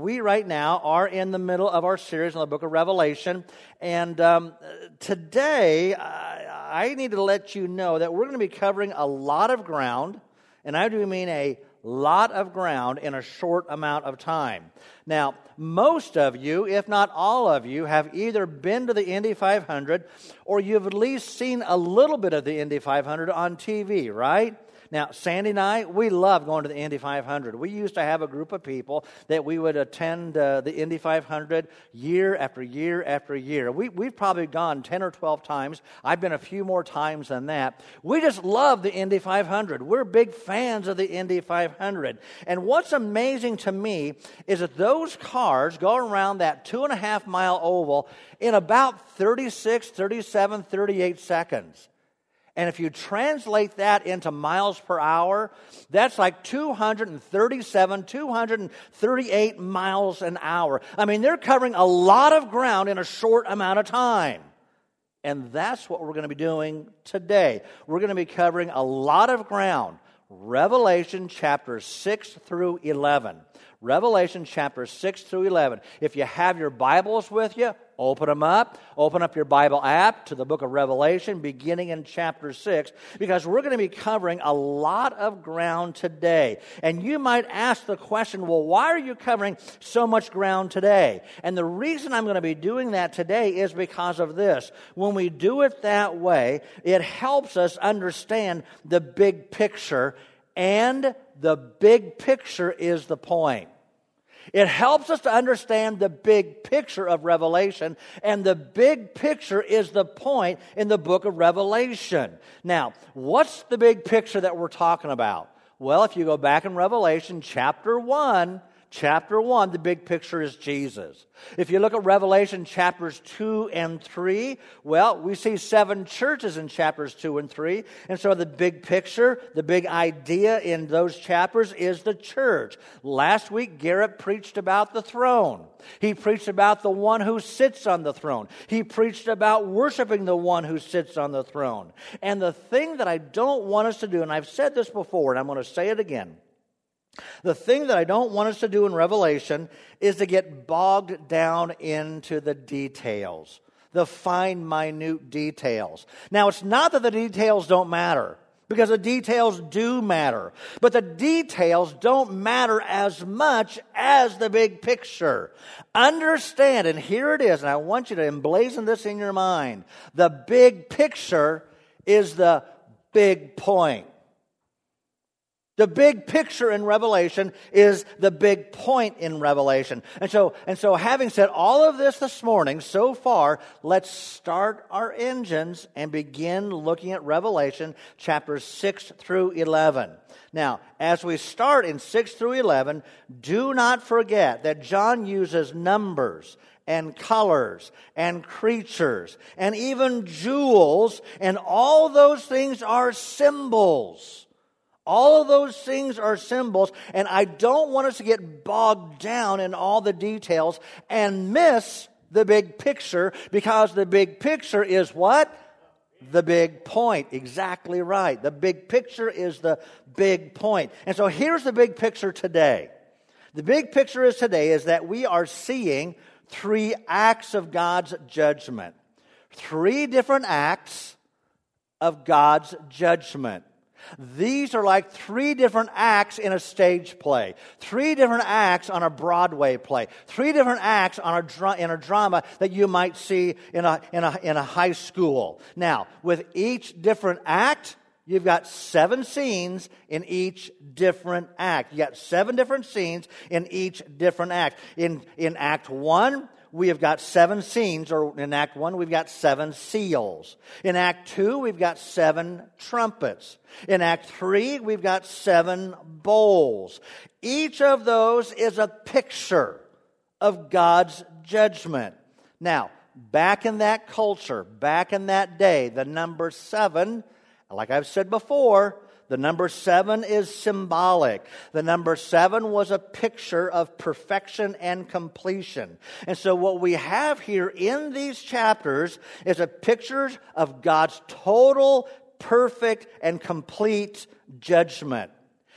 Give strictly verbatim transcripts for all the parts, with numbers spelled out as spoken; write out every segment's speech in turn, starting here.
we right now are in the middle of our series on the book of Revelation. And um, today, I, I need to let you know that we're going to be covering a lot of ground, and I do mean a lot of ground in a short amount of time. Now, most of you, if not all of you, have either been to the Indy five hundred or you've at least seen a little bit of the Indy five hundred on T V, right? Now, Sandy and I, we love going to the Indy five hundred. We used to have a group of people that we would attend uh, the Indy five hundred year after year after year. We, we've probably gone ten or twelve times. I've been a few more times than that. We just love the Indy five hundred. We're big fans of the Indy five hundred. And what's amazing to me is that those cars go around that two and a half mile oval in about thirty-six, thirty-seven, thirty-eight seconds. And if you translate that into miles per hour, that's like two hundred thirty-seven, two hundred thirty-eight miles an hour. I mean, they're covering a lot of ground in a short amount of time. And that's what we're going to be doing today. We're going to be covering a lot of ground. Revelation chapters six through eleven. Revelation chapters six through eleven. If you have your Bibles with you, open them up. Open up your Bible app to the book of Revelation, beginning in chapter six, because we're going to be covering a lot of ground today. And you might ask the question, well, why are you covering so much ground today? And the reason I'm going to be doing that today is because of this. When we do it that way, it helps us understand the big picture, and the big picture is the point. It helps us to understand the big picture of Revelation, and the big picture is the point in the book of Revelation. Now, what's the big picture that we're talking about? Well, if you go back in Revelation chapter one, Chapter one, the big picture is Jesus. If you look at Revelation chapters two and three, well, we see seven churches in chapters two and three. And so the big picture, the big idea in those chapters is the church. Last week, Garrett preached about the throne. He preached about the one who sits on the throne. He preached about worshiping the one who sits on the throne. And the thing that I don't want us to do, and I've said this before, and I'm going to say it again, the thing that I don't want us to do in Revelation is to get bogged down into the details, the fine, minute details. Now, it's not that the details don't matter, because the details do matter. But the details don't matter as much as the big picture. Understand, and here it is, and I want you to emblazon this in your mind. The big picture is the big point. The big picture in Revelation is the big point in Revelation. And so, and so having said all of this this morning so far, let's start our engines and begin looking at Revelation chapters six through eleven. Now, as we start in six through eleven, do not forget that John uses numbers and colors and creatures and even jewels, and all those things are symbols. All of those things are symbols, and I don't want us to get bogged down in all the details and miss the big picture, because the big picture is what? The big point. Exactly right. The big picture is the big point. And so here's the big picture today. The big picture is today is that we are seeing three acts of God's judgment. Three different acts of God's judgment. These are like three different acts in a stage play, three different acts on a Broadway play, three different acts on a dra- in a drama that you might see in a, in a, in a high school. Now, with each different act, you've got seven scenes in each different act. You got seven different scenes in each different act. In, in Act one, we have got seven scenes, or in Act one, we've got seven seals. In Act two, we've got seven trumpets. In Act three, we've got seven bowls. Each of those is a picture of God's judgment. Now, back in that culture, back in that day, the number seven, like I've said before, the number seven is symbolic. The number seven was a picture of perfection and completion. And so what we have here in these chapters is a picture of God's total, perfect, and complete judgment.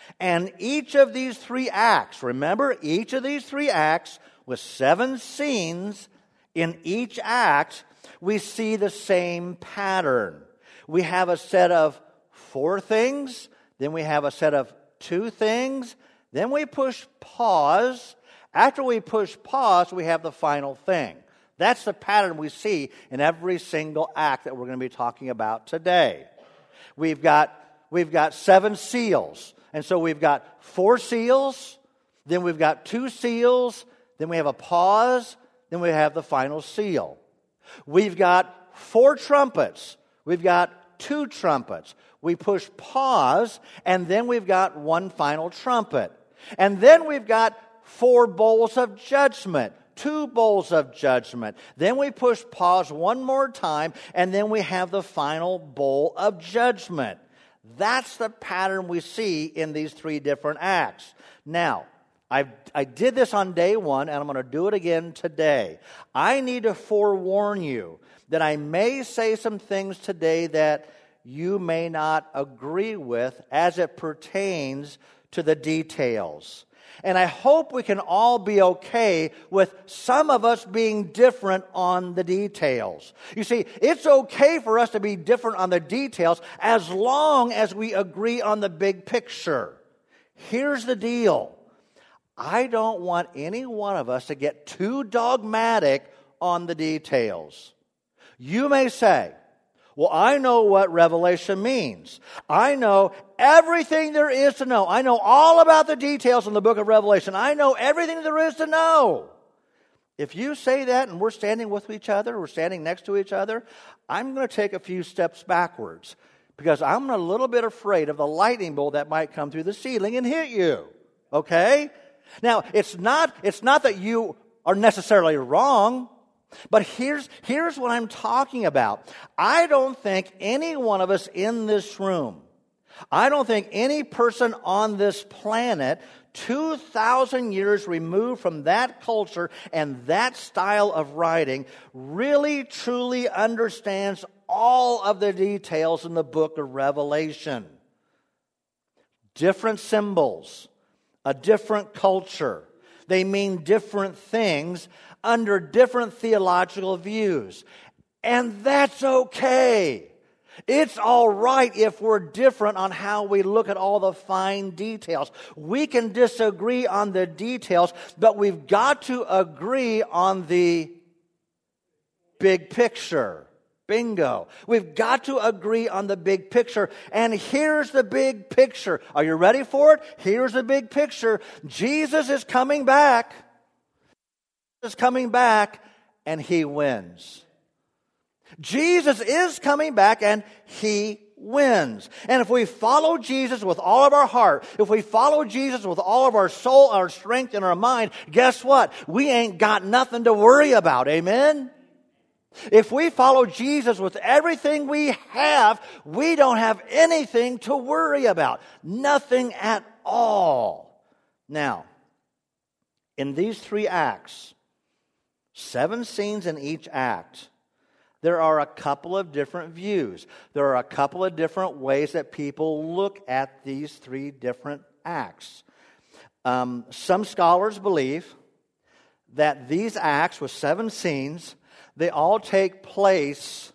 And each of these three acts, remember, each of these three acts with seven scenes, in each act, we see the same pattern. We have a set of four things, then we have a set of two things, then we push pause. After we push pause, we have the final thing. That's the pattern we see in every single act that we're going to be talking about today. We've got, we've got seven seals. And so we've got four seals, then we've got two seals, then we have a pause, then we have the final seal. We've got four trumpets. We've got two trumpets. We push pause, and then we've got one final trumpet. And then we've got four bowls of judgment. Two bowls of judgment. Then we push pause one more time, and then we have the final bowl of judgment. That's the pattern we see in these three different acts. Now, I I did this on day one, and I'm going to do it again today. I need to forewarn you that I may say some things today that you may not agree with as it pertains to the details. And I hope we can all be okay with some of us being different on the details. You see, it's okay for us to be different on the details as long as we agree on the big picture. Here's the deal. I don't want any one of us to get too dogmatic on the details. You may say, well, I know what Revelation means. I know everything there is to know. I know all about the details in the book of Revelation. I know everything there is to know. If you say that and we're standing with each other, we're standing next to each other, I'm going to take a few steps backwards because I'm a little bit afraid of the lightning bolt that might come through the ceiling and hit you. Okay? Now, it's not, it's not that you are necessarily wrong. But here's, here's what I'm talking about. I don't think any one of us in this room, I don't think any person on this planet two thousand years removed from that culture and that style of writing really truly understands all of the details in the book of Revelation. Different symbols, a different culture. They mean different things under different theological views. And that's okay. It's all right if we're different on how we look at all the fine details. We can disagree on the details, but we've got to agree on the big picture. Bingo. We've got to agree on the big picture. And here's the big picture. Are you ready for it? Here's the big picture. Jesus is coming back. Is coming back and he wins. Jesus is coming back and he wins. And if we follow Jesus with all of our heart, if we follow Jesus with all of our soul, our strength, and our mind, guess what? We ain't got nothing to worry about. Amen? If we follow Jesus with everything we have, we don't have anything to worry about. Nothing at all. Now, in these three acts, seven scenes in each act, there are a couple of different views. There are a couple of different ways that people look at these three different acts. Um, some scholars believe that these acts with seven scenes, they all take place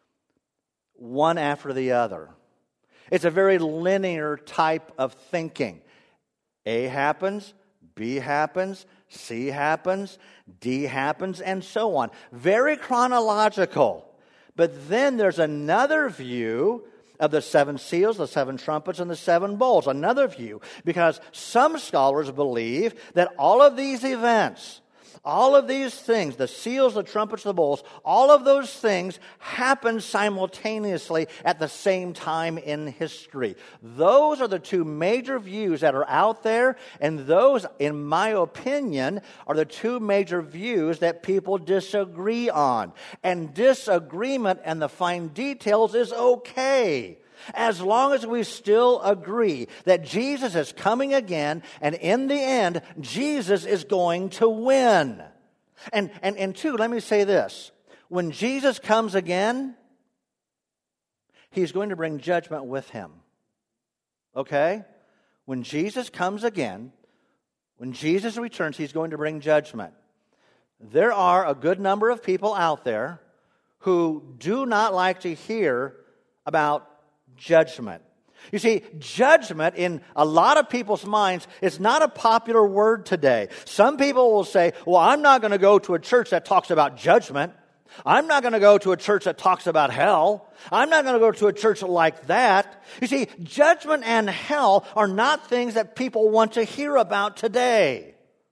one after the other. It's a very linear type of thinking. A happens, B happens, C happens, D happens, and so on. Very chronological. But then there's another view of the seven seals, the seven trumpets, and the seven bowls. Another view, because some scholars believe that all of these events, all of these things, the seals, the trumpets, the bowls, all of those things happen simultaneously at the same time in history. Those are the two major views that are out there, and those, in my opinion, are the two major views that people disagree on. And disagreement and the fine details is okay, as long as we still agree that Jesus is coming again, and in the end, Jesus is going to win. And, and, and two, let me say this. When Jesus comes again, he's going to bring judgment with him. Okay? when Jesus comes again, when Jesus returns, he's going to bring judgment. There are a good number of people out there who do not like to hear about judgment. You see, judgment in a lot of people's minds is not a popular word today. Some people will say, well, I'm not going to go to a church that talks about judgment. I'm not going to go to a church that talks about hell. I'm not going to go to a church like that. You see, judgment and hell are not things that people want to hear about today.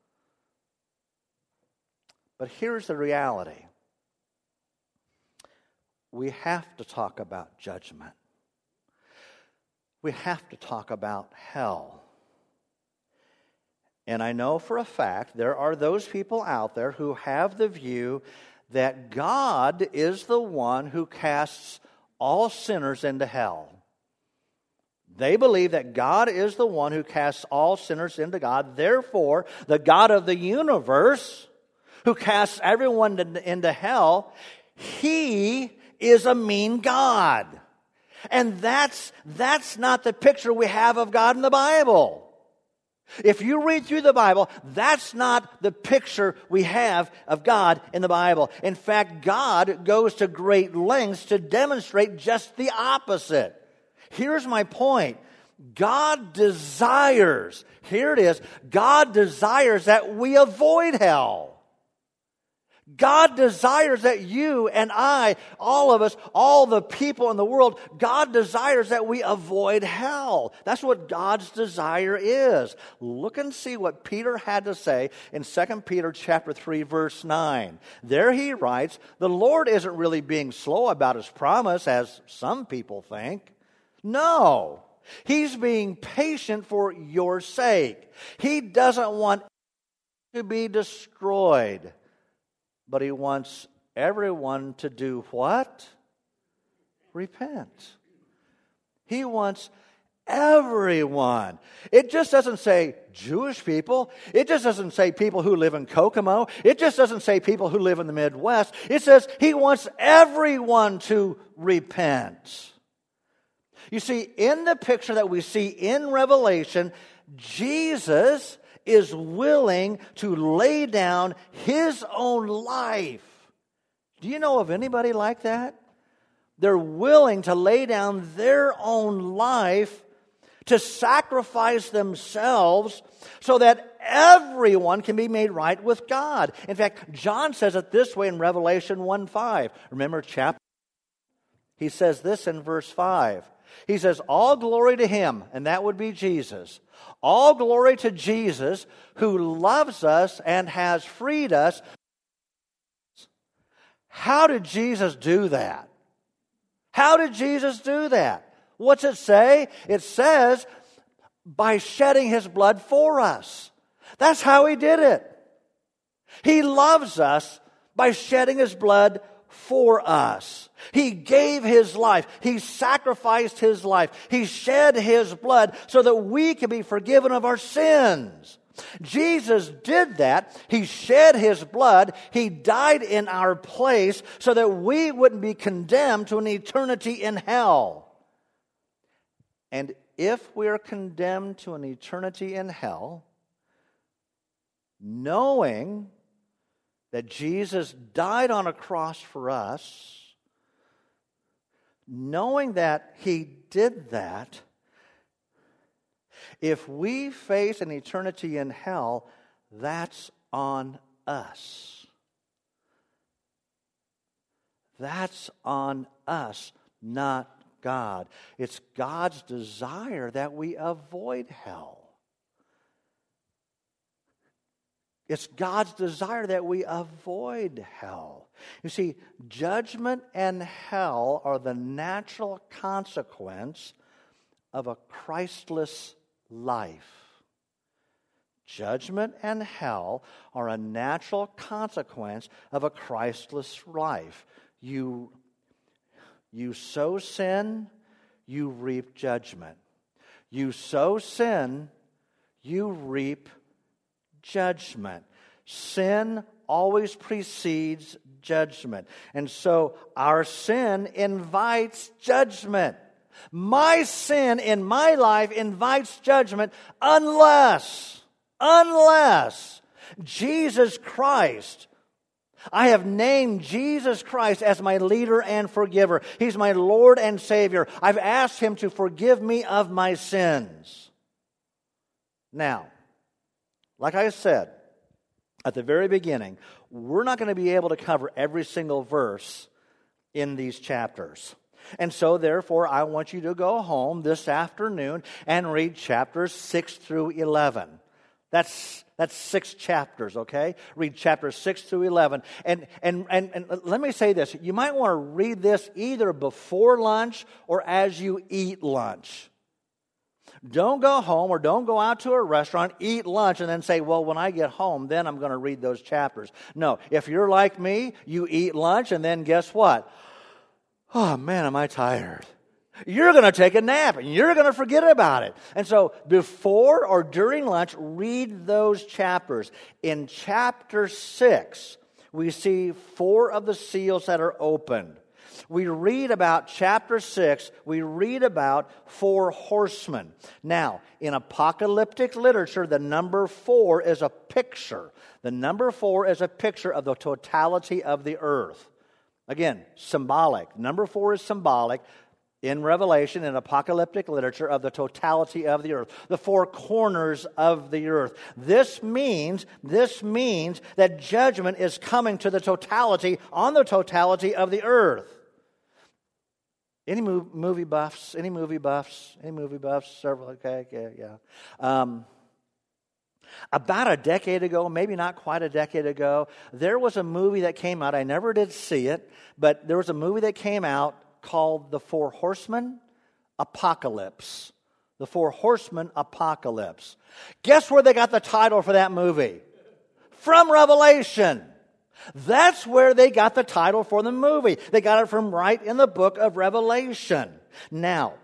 But here's the reality. We have to talk about judgment. We have to talk about hell. And I know for a fact there are those people out there who have the view that God is the one who casts all sinners into hell. They believe that God is the one who casts all sinners into God. Therefore, the God of the universe, who casts everyone into hell, He is a mean God. And that's, that's not the picture we have of God in the Bible. If you read through the Bible, that's not the picture we have of God in the Bible. In fact, God goes to great lengths to demonstrate just the opposite. Here's my point. God desires, here it is, God desires that we avoid hell. God desires that you and I, all of us, all the people in the world, God desires that we avoid hell. That's what God's desire is. Look and see what Peter had to say in Second Peter chapter three, verse nine. There he writes, the Lord isn't really being slow about His promise, as some people think. No, He's being patient for your sake. He doesn't want to be destroyed. But He wants everyone to do what? Repent. He wants everyone. It just doesn't say Jewish people. It just doesn't say people who live in Kokomo. It just doesn't say people who live in the Midwest. It says He wants everyone to repent. You see, in the picture that we see in Revelation, Jesus is willing to lay down His own life. Do you know of anybody like that? They're willing to lay down their own life to sacrifice themselves so that everyone can be made right with God. In fact, John says it this way in Revelation one five. Remember chapter? He says this in verse five. He says, all glory to Him, and that would be Jesus. All glory to Jesus, who loves us and has freed us. How did Jesus do that? How did Jesus do that? What's it say? It says, by shedding His blood for us. That's how He did it. He loves us by shedding His blood for us. He gave His life. He sacrificed His life. He shed His blood so that we can be forgiven of our sins. Jesus did that. He shed His blood. He died in our place so that we wouldn't be condemned to an eternity in hell. And if we're condemned to an eternity in hell, knowing that Jesus died on a cross for us, knowing that He did that, if we face an eternity in hell, that's on us. That's on us, not God. It's God's desire that we avoid hell. It's God's desire that we avoid hell. You see, judgment and hell are the natural consequence of a Christless life. Judgment and hell are a natural consequence of a Christless life. You, you sow sin, you reap judgment. You sow sin, you reap judgment. Sin always precedes judgment. And so our sin invites judgment. My sin in my life invites judgment unless, unless Jesus Christ, I have named Jesus Christ as my leader and forgiver. He's my Lord and Savior. I've asked Him to forgive me of my sins. Now, like I said at the very beginning, we're not going to be able to cover every single verse in these chapters. And so, therefore, I want you to go home this afternoon and read chapters six through eleven. That's that's six chapters, okay? Read chapters six through eleven. And, and, and, and let me say this. You might want to read this either before lunch or as you eat lunch. Don't go home or don't go out to a restaurant, eat lunch, and then say, well, when I get home, then I'm going to read those chapters. No, if you're like me, you eat lunch, and then guess what? Oh, man, am I tired. You're going to take a nap, and you're going to forget about it. And so before or during lunch, read those chapters. In chapter six, we see four of the seals that are opened. We read about chapter six, we read about four horsemen. Now, in apocalyptic literature, the number four is a picture. The number four is a picture of the totality of the earth. Again, symbolic. Number four is symbolic in Revelation, in apocalyptic literature, of the totality of the earth. The four corners of the earth. This means, this means that judgment is coming to the totality, on the totality of the earth. Any movie buffs? Any movie buffs? Any movie buffs? Several, okay, yeah, yeah. Um, about a decade ago, maybe not quite a decade ago, there was a movie that came out. I never did see it, but there was a movie that came out called The Four Horsemen Apocalypse. The Four Horsemen Apocalypse. Guess where they got the title for that movie? From Revelation. That's where they got the title for the movie. They got it from right in the book of Revelation. Now,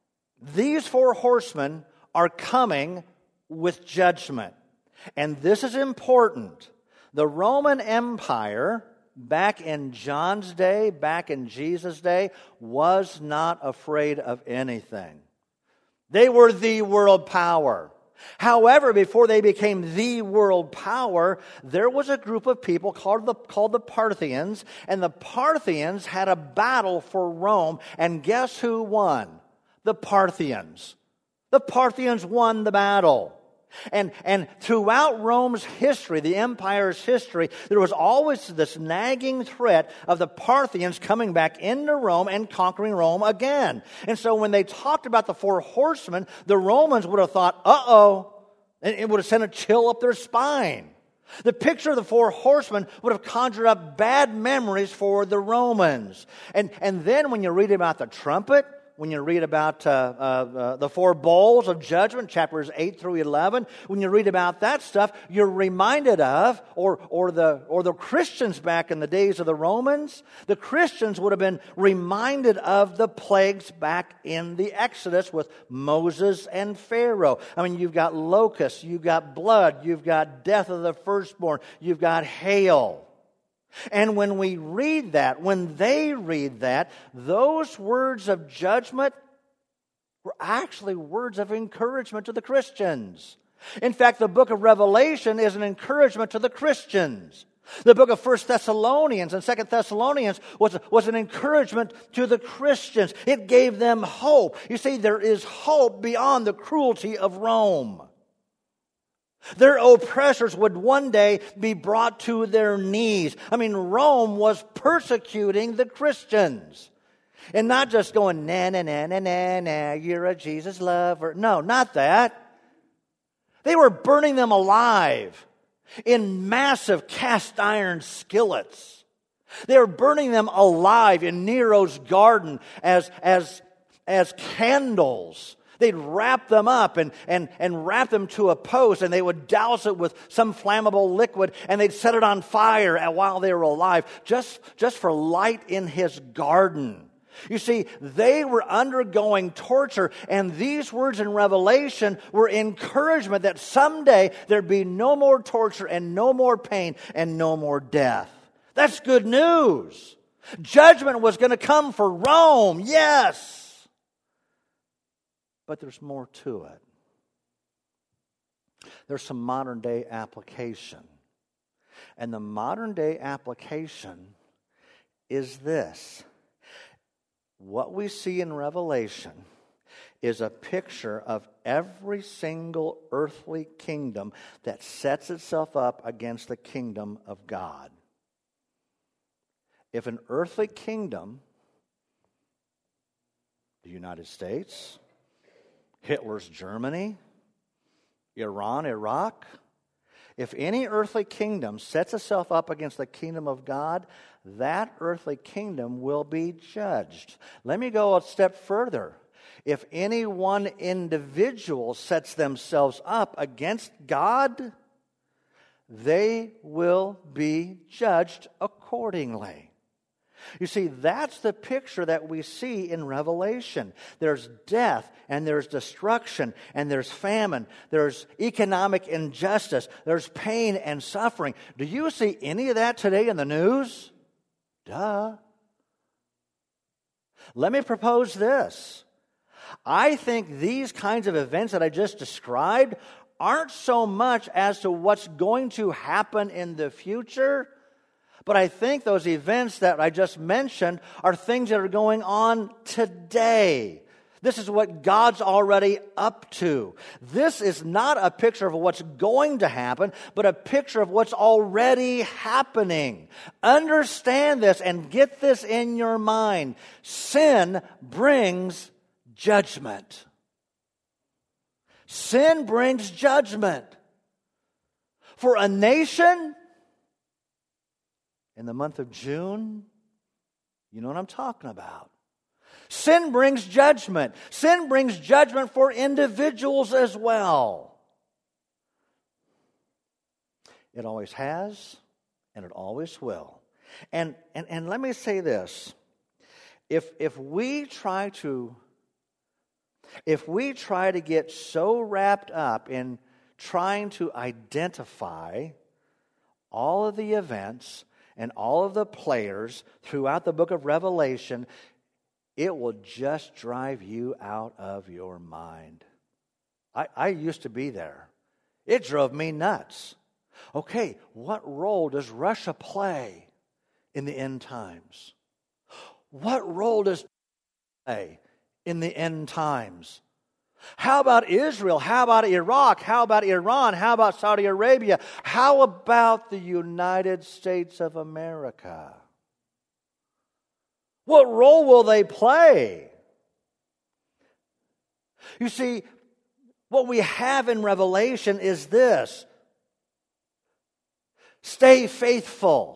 these four horsemen are coming with judgment. And this is important. The Roman Empire, back in John's day, back in Jesus' day, was not afraid of anything. They were the world power. However, before they became the world power, there was a group of people called the, called the Parthians, and the Parthians had a battle for Rome, and guess who won? The Parthians. The Parthians won the battle. And, and throughout Rome's history, the empire's history, there was always this nagging threat of the Parthians coming back into Rome and conquering Rome again. And so when they talked about the four horsemen, the Romans would have thought, uh-oh, and it would have sent a chill up their spine. The picture of the four horsemen would have conjured up bad memories for the Romans. And, and then when you read about the trumpet, when you read about uh, uh, uh, the four bowls of judgment, chapters eight through eleven, when you read about that stuff, you're reminded of, or or the or the Christians back in the days of the Romans, the Christians would have been reminded of the plagues back in the Exodus with Moses and Pharaoh. I mean, you've got locusts, you've got blood, you've got death of the firstborn, you've got hail. And when we read that, when they read that, those words of judgment were actually words of encouragement to the Christians. In fact, the book of Revelation is an encouragement to the Christians. The book of First Thessalonians and Second Thessalonians was, was an encouragement to the Christians. It gave them hope. You see, there is hope beyond the cruelty of Rome. Their oppressors would one day be brought to their knees. I mean, Rome was persecuting the Christians. And not just going, na, na, na, na, na, na, you're a Jesus lover. No, not that. They were burning them alive in massive cast iron skillets. They were burning them alive in Nero's garden as, as, as candles. They'd wrap them up and, and, and wrap them to a post, and they would douse it with some flammable liquid, and they'd set it on fire while they were alive, just, just for light in his garden. You see, they were undergoing torture, and these words in Revelation were encouragement that someday there'd be no more torture and no more pain and no more death. That's good news. Judgment was going to come for Rome, yes. But there's more to it. There's some modern day application. And the modern day application is this. What we see in Revelation is a picture of every single earthly kingdom that sets itself up against the kingdom of God. If an earthly kingdom, the United States, Hitler's Germany, Iran, Iraq, if any earthly kingdom sets itself up against the kingdom of God, that earthly kingdom will be judged. Let me go a step further. If any one individual sets themselves up against God, they will be judged accordingly. You see, that's the picture that we see in Revelation. There's death, and there's destruction, and there's famine. There's economic injustice. There's pain and suffering. Do you see any of that today in the news? Duh. Let me propose this. I think these kinds of events that I just described aren't so much as to what's going to happen in the future, but I think those events that I just mentioned are things that are going on today. This is what God's already up to. This is not a picture of what's going to happen, but a picture of what's already happening. Understand this and get this in your mind. Sin brings judgment. Sin brings judgment. For a nation, in the month of June, you know what I'm talking about. Sin brings judgment. Sin brings judgment for individuals as well. It always has, and it always will. And and, and let me say this. If if we try to if we try to get so wrapped up in trying to identify all of the events and all of the players throughout the book of Revelation, it will just drive you out of your mind. I, I used to be there. It drove me nuts. Okay, what role does Russia play in the end times? What role does play in the end times? How about Israel? How about Iraq? How about Iran? How about Saudi Arabia? How about the United States of America? What role will they play? You see, what we have in Revelation is this. Stay faithful.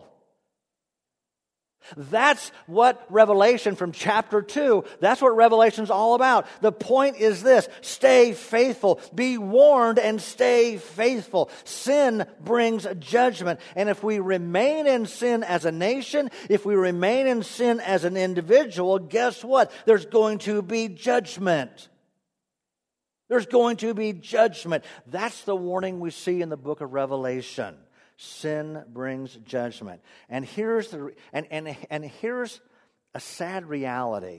That's what Revelation from chapter two, that's what Revelation's all about. The point is this: stay faithful. Be warned and stay faithful. Sin brings judgment. And if we remain in sin as a nation, if we remain in sin as an individual, guess what? There's going to be judgment. There's going to be judgment. That's the warning we see in the book of Revelation. Sin brings judgment. And here's the and, and, and here's a sad reality.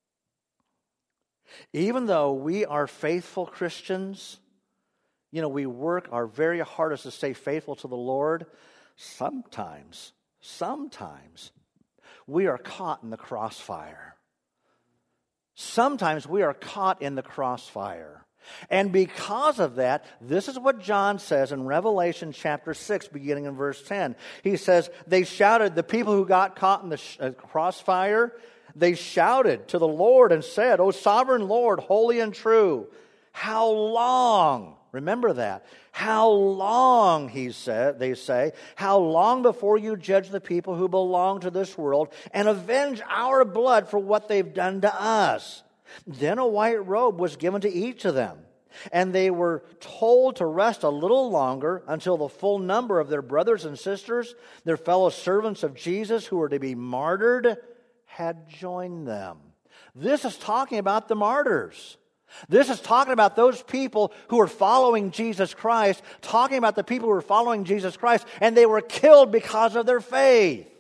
Even though we are faithful Christians, you know, we work our very hardest to stay faithful to the Lord, sometimes, sometimes we are caught in the crossfire. Sometimes we are caught in the crossfire. And because of that, this is what John says in Revelation chapter six, beginning in verse ten. He says, they shouted, the people who got caught in the sh- uh, crossfire, they shouted to the Lord and said, O sovereign Lord, holy and true, how long, remember that, how long, he said, they say, how long before you judge the people who belong to this world and avenge our blood for what they've done to us? Then a white robe was given to each of them, and they were told to rest a little longer until the full number of their brothers and sisters, their fellow servants of Jesus who were to be martyred, had joined them. This is talking about the martyrs. This is talking about those people who are following Jesus Christ, talking about the people who are following Jesus Christ, and they were killed because of their faith.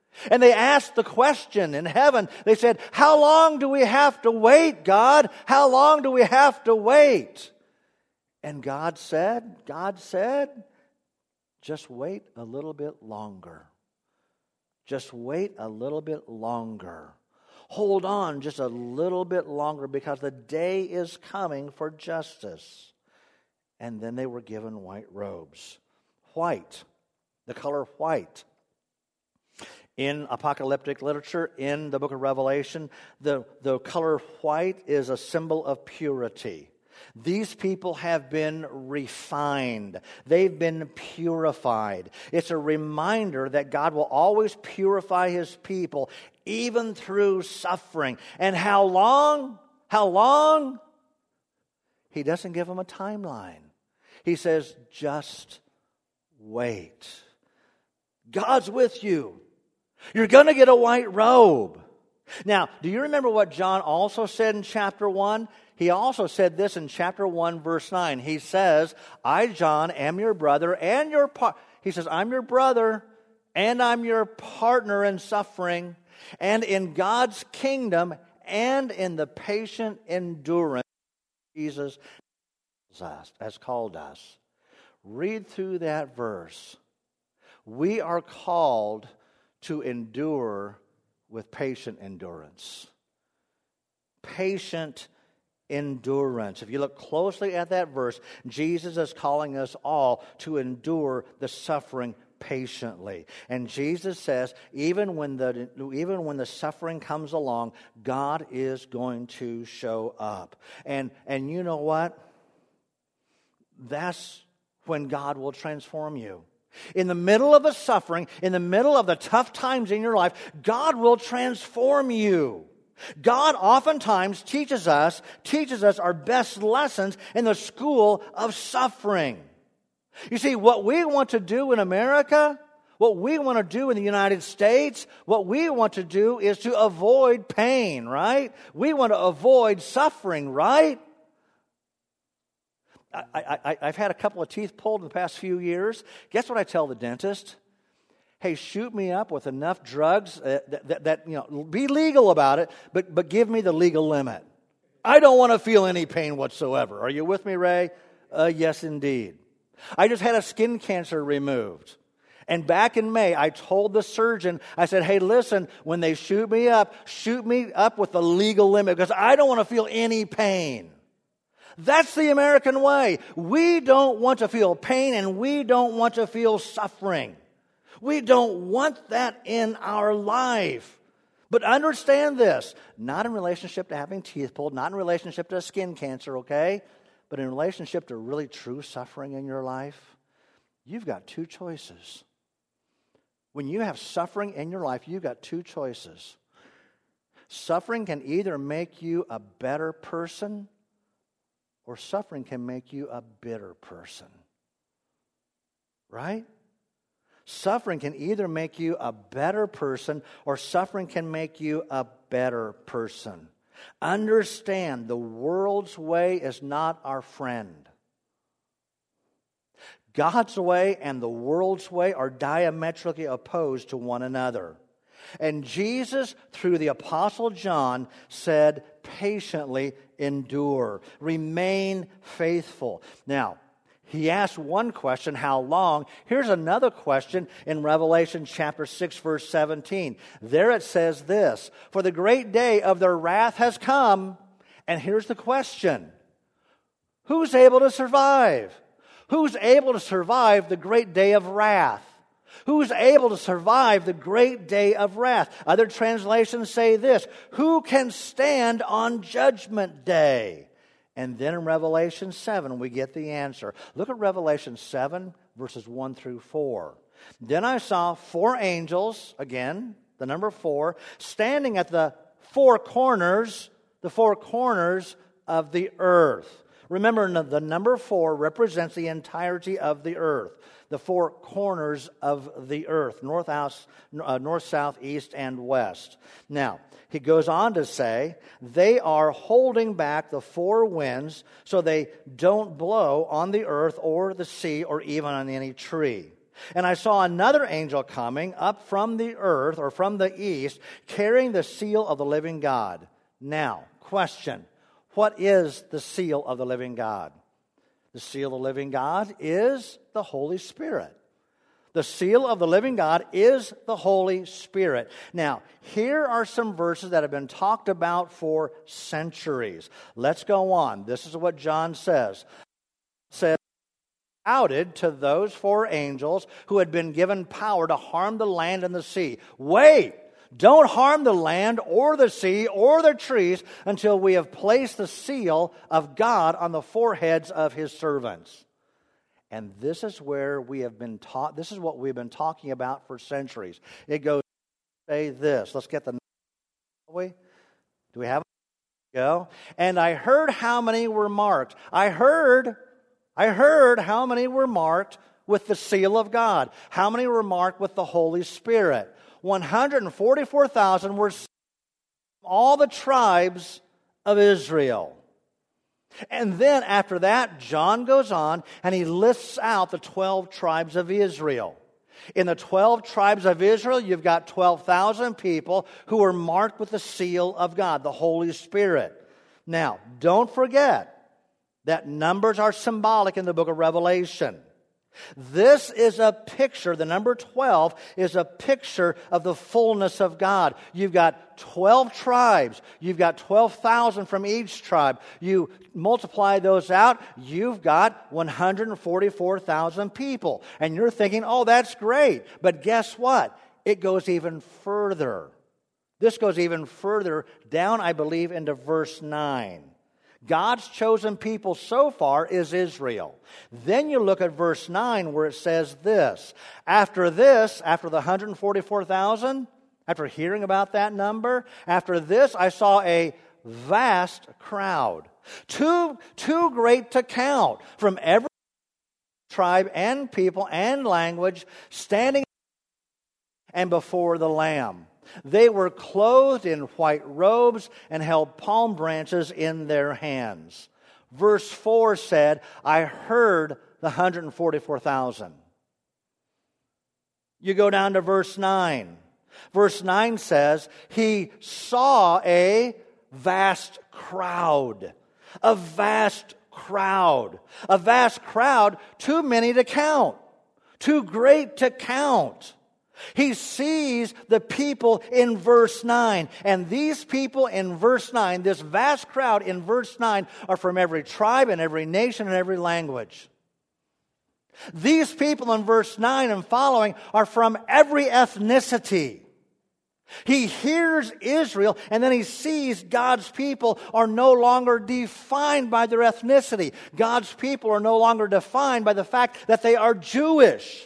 And they asked the question in heaven. They said, how long do we have to wait, God? How long do we have to wait? And God said, God said, just wait a little bit longer. Just wait a little bit longer. Hold on just a little bit longer because the day is coming for justice. And then they were given white robes. White, the color white. In apocalyptic literature, in the book of Revelation, the, the color white is a symbol of purity. These people have been refined. They've been purified. It's a reminder that God will always purify His people, even through suffering. And how long? How long? He doesn't give them a timeline. He says, just wait. God's with you. You're going to get a white robe. Now, do you remember what John also said in chapter one? He also said this in chapter one, verse nine. He says, I, John, am your brother and your par-. He says, I'm your brother and I'm your partner in suffering and in God's kingdom and in the patient endurance Jesus has called us. Read through that verse. We are called to endure with patient endurance. Patient endurance. If you look closely at that verse, Jesus is calling us all to endure the suffering patiently. And Jesus says, even when the even when the suffering comes along, God is going to show up. And and you know what? That's when God will transform you. In the middle of the suffering, in the middle of the tough times in your life, God will transform you. God oftentimes teaches us, teaches us our best lessons in the school of suffering. You see, what we want to do in America, what we want to do in the United States, what we want to do is to avoid pain, right? We want to avoid suffering, right? I, I, I've had a couple of teeth pulled in the past few years. Guess what I tell the dentist? Hey, shoot me up with enough drugs uh, that, that, that, you know, be legal about it, but, but give me the legal limit. I don't want to feel any pain whatsoever. Are you with me, Ray? Uh, yes, indeed. I just had a skin cancer removed. And back in May, I told the surgeon, I said, hey, listen, when they shoot me up, shoot me up with the legal limit because I don't want to feel any pain. That's the American way. We don't want to feel pain and we don't want to feel suffering. We don't want that in our life. But understand this, not in relationship to having teeth pulled, not in relationship to skin cancer, okay? But in relationship to really true suffering in your life, you've got two choices. When you have suffering in your life, you've got two choices. Suffering can either make you a better person, or suffering can make you a bitter person. Right? Suffering can either make you a better person or suffering can make you a better person. Understand, the world's way is not our friend. God's way and the world's way are diametrically opposed to one another. And Jesus, through the Apostle John, said, patiently endure, remain faithful. Now, he asked one question, how long? Here's another question in Revelation chapter six, verse seventeen. There it says this, for the great day of their wrath has come. And here's the question. Who's able to survive? Who's able to survive the great day of wrath? Who's able to survive the great day of wrath? Other translations say this, who can stand on judgment day? And then in Revelation seven, we get the answer. Look at Revelation seven, verses one through four. Then I saw four angels, again, the number four, standing at the four corners, the four corners of the earth. Remember, the number four represents the entirety of the earth. The four corners of the earth, north, house, uh, north, south, east, and west. Now, he goes on to say, they are holding back the four winds so they don't blow on the earth or the sea or even on any tree. And I saw another angel coming up from the earth, or from the east, carrying the seal of the living God. Now, question, what is the seal of the living God? The seal of the living God is the Holy Spirit. The seal of the living God is the Holy Spirit. Now, here are some verses that have been talked about for centuries. Let's go on. This is what John says. It says, "Shouted to those four angels who had been given power to harm the land and the sea. Wait! Don't harm the land or the sea or the trees until we have placed the seal of God on the foreheads of His servants." And this is where we have been taught, this is what we've been talking about for centuries. It goes, say this. Let's get the, do we have it? Go. "And I heard how many were marked." I heard, I heard how many were marked with the seal of God. How many were marked with the Holy Spirit? one hundred forty-four thousand were all the tribes of Israel. And then after that, John goes on and he lists out the twelve tribes of Israel. In the twelve tribes of Israel, you've got twelve thousand people who are marked with the seal of God, the Holy Spirit. Now, don't forget that numbers are symbolic in the book of Revelation. This is a picture, the number twelve is a picture of the fullness of God. You've got twelve tribes. You've got twelve thousand from each tribe. You multiply those out, you've got one hundred forty-four thousand people. And you're thinking, oh, that's great. But guess what? It goes even further. This goes even further down, I believe, into verse nine. God's chosen people so far is Israel. Then you look at verse nine where it says this. After this, after the one hundred forty-four thousand, after hearing about that number, after this I saw a vast crowd, too, too great to count, from every tribe and people and language, standing and before the Lamb. They were clothed in white robes and held palm branches in their hands. Verse four said, I heard the one hundred forty-four thousand. You go down to verse nine. Verse nine says, he saw a vast crowd. A vast crowd. A vast crowd, too many to count. Too great to count. He sees the people in verse nine. And these people in verse nine, this vast crowd in verse nine, are from every tribe and every nation and every language. These people in verse nine and following are from every ethnicity. He hears Israel, and then he sees God's people are no longer defined by their ethnicity. God's people are no longer defined by the fact that they are Jewish.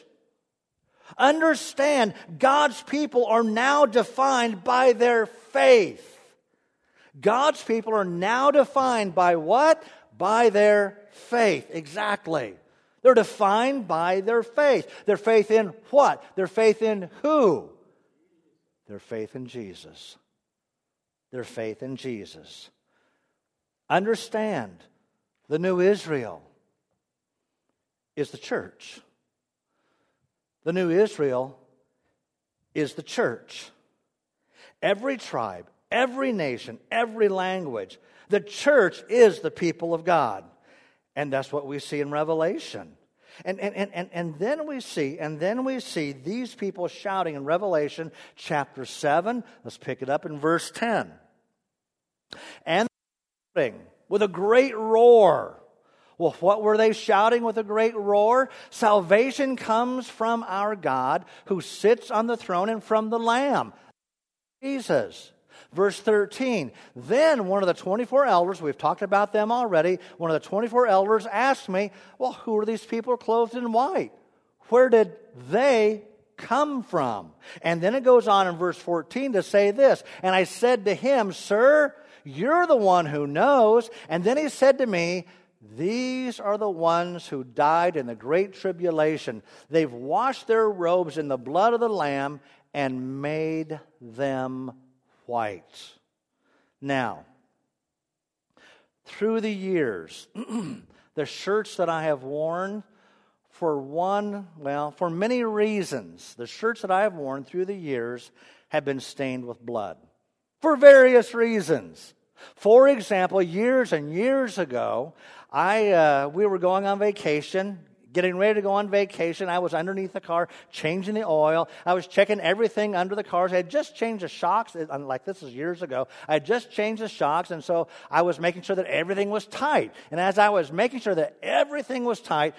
Understand, God's people are now defined by their faith. God's people are now defined by what? By their faith. Exactly. They're defined by their faith. Their faith in what? Their faith in who? Their faith in Jesus. Their faith in Jesus. Understand, the new Israel is the church. The new Israel is the church. Every tribe, every nation, every language, the church is the people of God. And that's what we see in Revelation. And, and, and, and then we see, and then we see these people shouting in Revelation chapter seven. Let's pick it up in verse ten. And with a great roar. Well, what were they shouting with a great roar? Salvation comes from our God who sits on the throne and from the Lamb, Jesus. Verse thirteen, then one of the twenty-four elders, we've talked about them already, one of the twenty-four elders asked me, well, who are these people clothed in white? Where did they come from? And then it goes on in verse fourteen to say this, and I said to him, sir, you're the one who knows. And then he said to me, these are the ones who died in the great tribulation. They've washed their robes in the blood of the Lamb and made them white. Now, through the years, the shirts that I have worn for one, well, for many reasons, the shirts that I have worn through the years have been stained with blood. For various reasons. For example, years and years ago, I uh, we were going on vacation, getting ready to go on vacation. I was underneath the car, changing the oil. I was checking everything under the cars. I had just changed the shocks. Like this is years ago. I had just changed the shocks, and so I was making sure that everything was tight. And as I was making sure that everything was tight,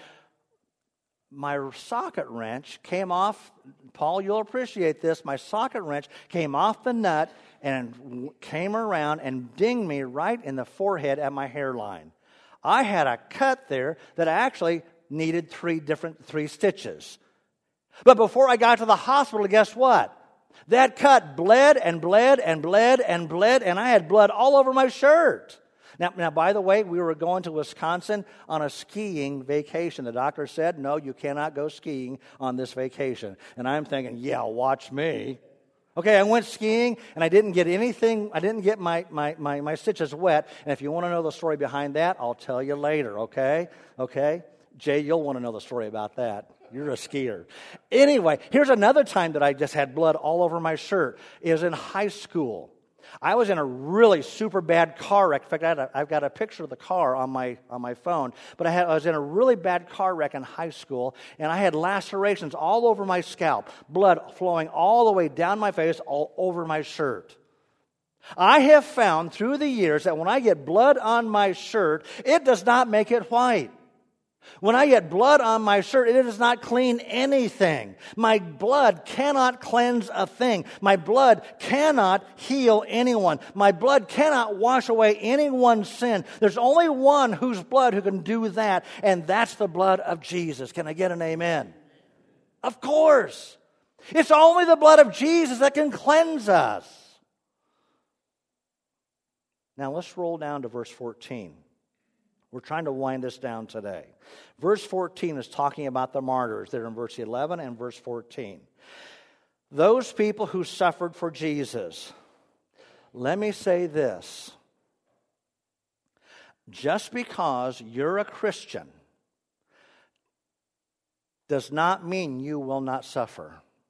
my socket wrench came off. Paul, you'll appreciate this. My socket wrench came off the nut and came around and dinged me right in the forehead at my hairline. I had a cut there that actually needed three different three stitches. But before I got to the hospital, guess what? That cut bled and bled and bled and bled, and I had blood all over my shirt. Now, now, by the way, we were going to Wisconsin on a skiing vacation. The doctor said, no, you cannot go skiing on this vacation. And I'm thinking, yeah, watch me. Okay, I went skiing, and I didn't get anything, I didn't get my, my, my, my stitches wet. And if you want to know the story behind that, I'll tell you later, okay? Okay? Jay, you'll want to know the story about that. You're a skier. Anyway, here's another time that I just had blood all over my shirt. It was in high school. I was in a really super bad car wreck. In fact, I had a, I've got a picture of the car on my on my phone. But I, had, I was in a really bad car wreck in high school, and I had lacerations all over my scalp, blood flowing all the way down my face, all over my shirt. I have found through the years that when I get blood on my shirt, it does not make it white. When I get blood on my shirt, it does not clean anything. My blood cannot cleanse a thing. My blood cannot heal anyone. My blood cannot wash away anyone's sin. There's only one whose blood who can do that, and that's the blood of Jesus. Can I get an amen? Of course. It's only the blood of Jesus that can cleanse us. Now let's roll down to verse fourteen. We're trying to wind this down today. Verse fourteen is talking about the martyrs. They're in verse eleven and verse fourteen. Those people who suffered for Jesus. Let me say this. Just because you're a Christian does not mean you will not suffer.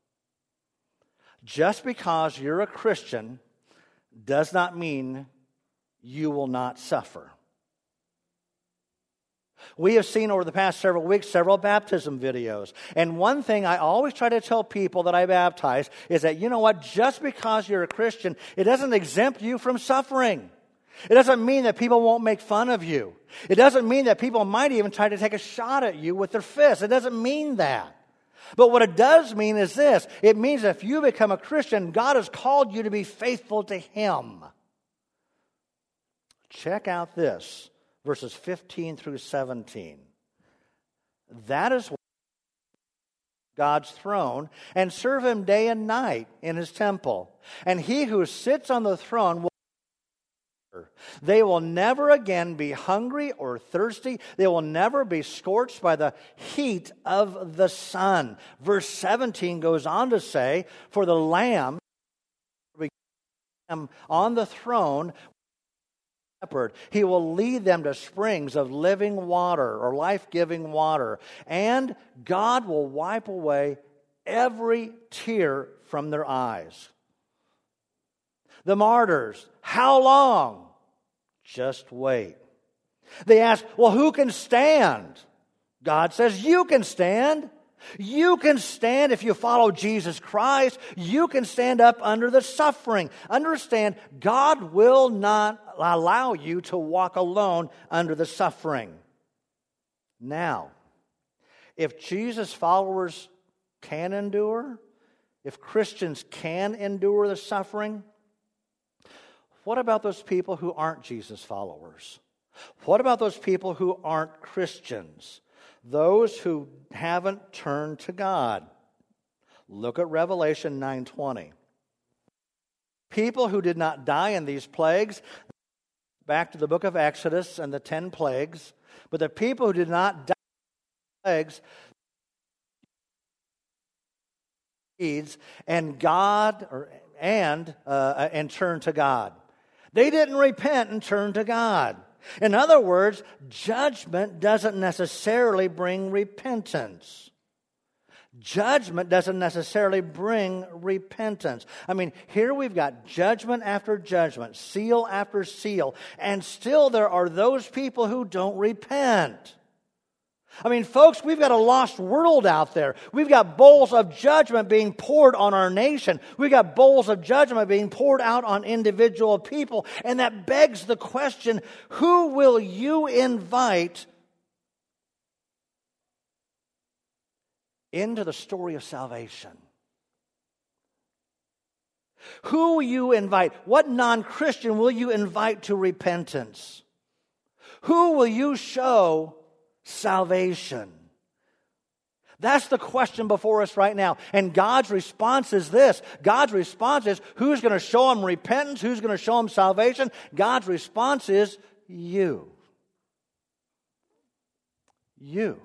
Just because you're a Christian does not mean you will not suffer. We have seen over the past several weeks several baptism videos. And one thing I always try to tell people that I baptize is that, you know what, just because you're a Christian, it doesn't exempt you from suffering. It doesn't mean that people won't make fun of you. It doesn't mean that people might even try to take a shot at you with their fists. It doesn't mean that. But what it does mean is this. It means that if you become a Christian, God has called you to be faithful to Him. Check out this. Verses fifteen through seventeen. That is God's throne, and serve Him day and night in His temple. And He who sits on the throne will They will never again be hungry or thirsty. They will never be scorched by the heat of the sun. Verse seventeen goes on to say, for the Lamb on the throne, He will lead them to springs of living water or life-giving water. And God will wipe away every tear from their eyes. The martyrs, how long? Just wait. They ask, well, who can stand? God says, you can stand. You can stand if you follow Jesus Christ. You can stand up under the suffering. Understand, God will not allow you to walk alone under the suffering. Now, if Jesus' followers can endure, if Christians can endure the suffering, what about those people who aren't Jesus' followers? What about those people who aren't Christians? Those who haven't turned to God. Look at Revelation nine twenty. People who did not die in these plagues, back to the book of Exodus and the ten plagues, but the people who did not die in plagues, and God or and uh, and turn to God. They didn't repent and turn to God. In other words, judgment doesn't necessarily bring repentance. Judgment doesn't necessarily bring repentance. I mean, here we've got judgment after judgment, seal after seal, and still there are those people who don't repent. I mean, folks, we've got a lost world out there. We've got bowls of judgment being poured on our nation. We've got bowls of judgment being poured out on individual people. And that begs the question, who will you invite into the story of salvation? Who will you invite? What non-Christian will you invite to repentance? Who will you show salvation? That's the question before us right now. And God's response is this. God's response is, who's going to show them repentance? Who's going to show them salvation? God's response is, you. You.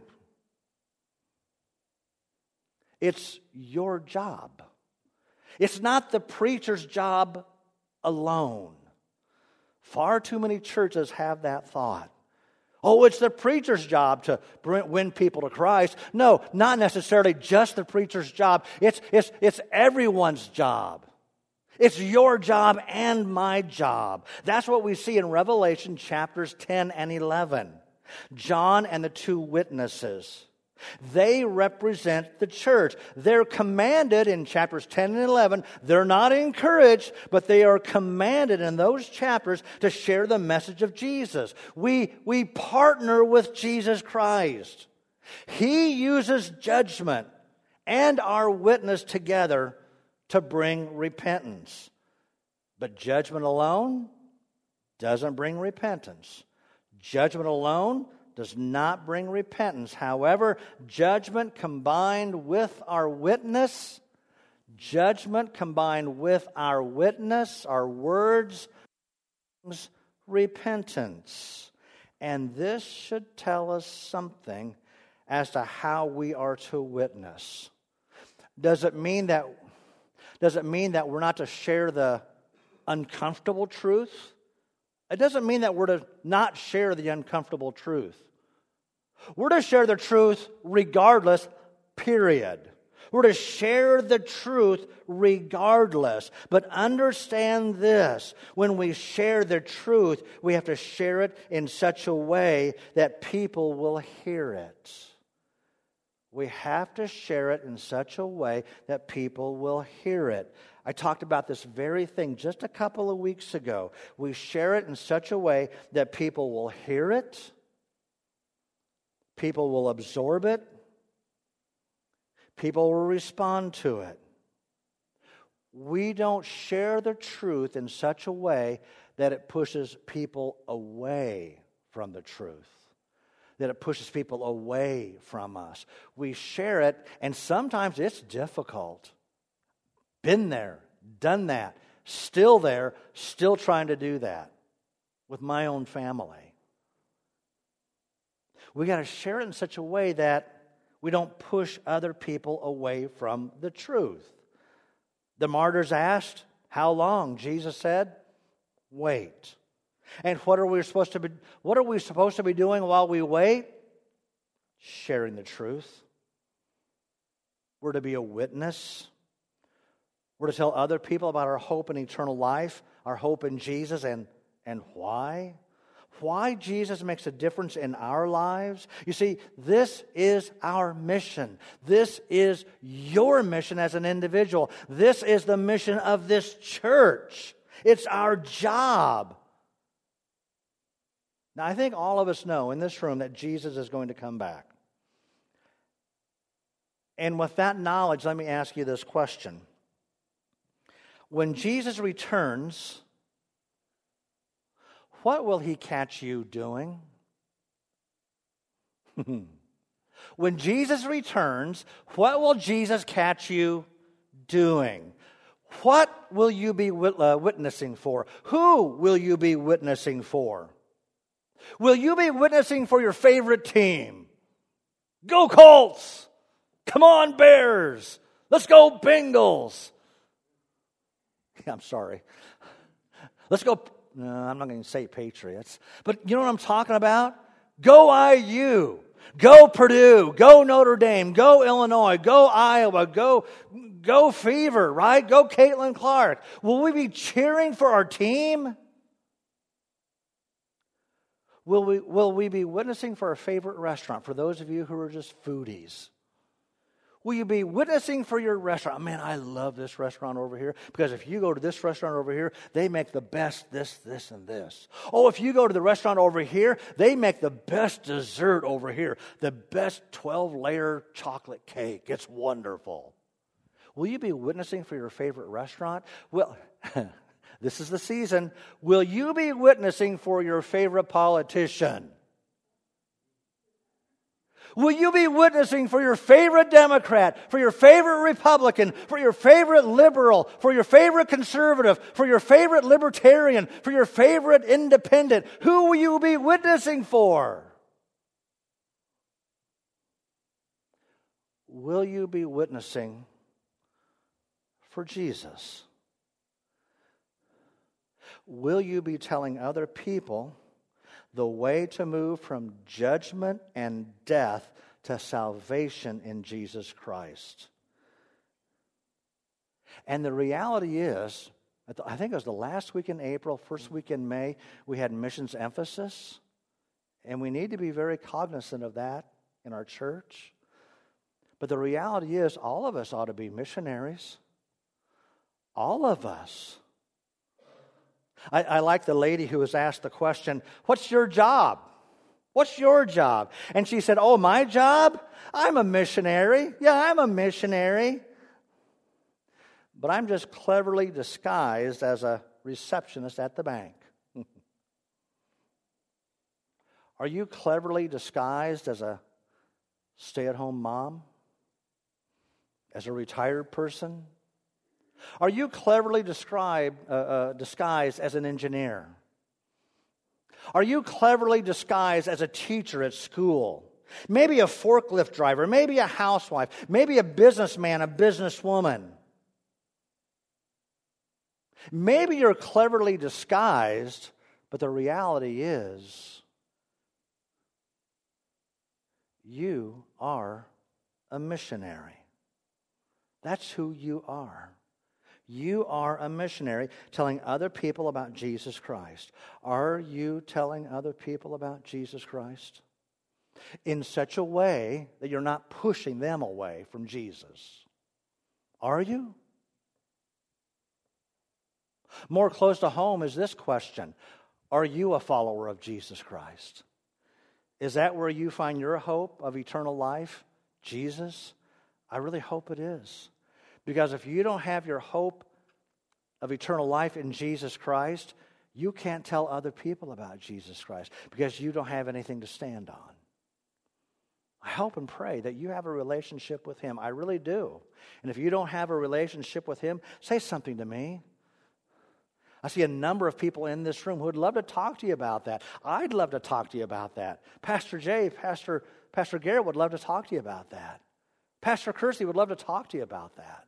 It's your job. It's not the preacher's job alone. Far too many churches have that thought. Oh, it's the preacher's job to bring, win people to Christ. No, not necessarily just the preacher's job. It's, it's, it's everyone's job. It's your job and my job. That's what we see in Revelation chapters ten and eleven. John and the two witnesses. They represent the church. They're commanded in chapters ten and eleven. They're not encouraged, but they are commanded in those chapters to share the message of Jesus. We, we partner with Jesus Christ. He uses judgment and our witness together to bring repentance. But judgment alone doesn't bring repentance. Judgment alone does not bring repentance. However, judgment combined with our witness, judgment combined with our witness, our words, brings repentance. And this should tell us something as to how we are to witness. Does it mean that, does it mean that we're not to share the uncomfortable truth? It doesn't mean that we're to not share the uncomfortable truth. We're to share the truth regardless, period. We're to share the truth regardless. But understand this, when we share the truth, we have to share it in such a way that people will hear it. We have to share it in such a way that people will hear it. I talked about this very thing just a couple of weeks ago. We share it in such a way that people will hear it, people will absorb it, people will respond to it. We don't share the truth in such a way that it pushes people away from the truth, that it pushes people away from us. We share it, and sometimes it's difficult. Been there, done that, still there, still trying to do that with my own family. We got to share it in such a way that we don't push other people away from the truth. The martyrs asked, how long? Jesus said, wait. And what are we supposed to be what are we supposed to be doing while we wait? Sharing the truth. We're to be a witness. We're to tell other people about our hope in eternal life, our hope in Jesus, and, and why. Why Jesus makes a difference in our lives. You see, this is our mission. This is your mission as an individual. This is the mission of this church. It's our job. Now, I think all of us know in this room that Jesus is going to come back. And with that knowledge, let me ask you this question. When Jesus returns, what will he catch you doing? When Jesus returns, what will Jesus catch you doing? What will you be uh, witnessing for? Who will you be witnessing for? Will you be witnessing for your favorite team? Go Colts! Come on, Bears! Let's go Bengals! I'm sorry. Let's go no, I'm not going to say Patriots, but you know what I'm talking about? Go I U. Go Purdue. Go Notre Dame. Go Illinois. Go Iowa. Go, go Fever, right? Go Caitlin Clark. Will we be cheering for our team? Will we, will we be witnessing for our favorite restaurant, for those of you who are just foodies? Will you be witnessing for your restaurant? Man, I love this restaurant over here because if you go to this restaurant over here, they make the best this, this, and this. Oh, if you go to the restaurant over here, they make the best dessert over here, the best twelve-layer chocolate cake. It's wonderful. Will you be witnessing for your favorite restaurant? Well, this is the season. Will you be witnessing for your favorite politician? Will you be witnessing for your favorite Democrat, for your favorite Republican, for your favorite liberal, for your favorite conservative, for your favorite libertarian, for your favorite independent? Who will you be witnessing for? Will you be witnessing for Jesus? Will you be telling other people the way to move from judgment and death to salvation in Jesus Christ? And the reality is, I think it was the last week in April, first week in May, we had missions emphasis. And we need to be very cognizant of that in our church. But the reality is, all of us ought to be missionaries. All of us. I, I like the lady who was asked the question, what's your job? What's your job? And she said, oh, my job? I'm a missionary. Yeah, I'm a missionary. But I'm just cleverly disguised as a receptionist at the bank. Are you cleverly disguised as a stay-at-home mom? As a retired person? Are you cleverly described, uh, uh, disguised as an engineer? Are you cleverly disguised as a teacher at school? Maybe a forklift driver, maybe a housewife, maybe a businessman, a businesswoman. Maybe you're cleverly disguised, but the reality is you are a missionary. That's who you are. You are a missionary telling other people about Jesus Christ. Are you telling other people about Jesus Christ? In such a way that you're not pushing them away from Jesus. Are you? More close to home is this question. Are you a follower of Jesus Christ? Is that where you find your hope of eternal life? Jesus? I really hope it is. Because if you don't have your hope of eternal life in Jesus Christ, you can't tell other people about Jesus Christ because you don't have anything to stand on. I hope and pray that you have a relationship with Him. I really do. And if you don't have a relationship with Him, say something to me. I see a number of people in this room who would love to talk to you about that. I'd love to talk to you about that. Pastor Jay, Pastor, Pastor Garrett would love to talk to you about that. Pastor Kersey would love to talk to you about that.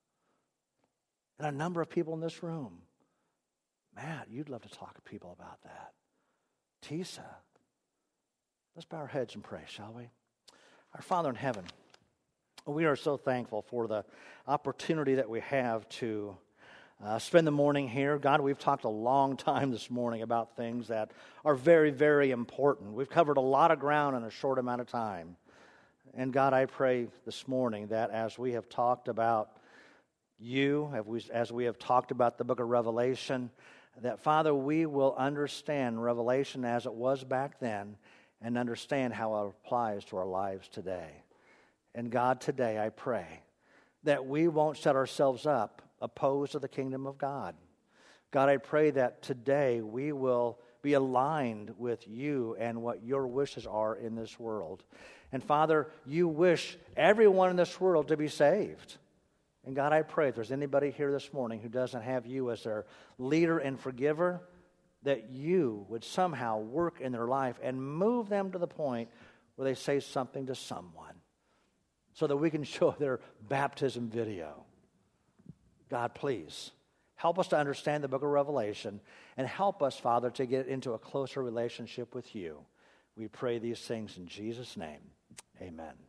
And a number of people in this room. Matt, you'd love to talk to people about that. Tisa. Let's bow our heads and pray, shall we? Our Father in heaven, we are so thankful for the opportunity that we have to uh, spend the morning here. God, we've talked a long time this morning about things that are very, very important. We've covered a lot of ground in a short amount of time. And God, I pray this morning that as we have talked about you, as we, as we have talked about the book of Revelation, that, Father, we will understand Revelation as it was back then and understand how it applies to our lives today. And God, today I pray that we won't set ourselves up opposed to the kingdom of God. God, I pray that today we will be aligned with you and what your wishes are in this world. And Father, you wish everyone in this world to be saved. And God, I pray if there's anybody here this morning who doesn't have you as their leader and forgiver, that you would somehow work in their life and move them to the point where they say something to someone so that we can show their baptism video. God, please Help us to understand the book of Revelation, and help us, Father, to get into a closer relationship with you. We pray these things in Jesus' name. Amen.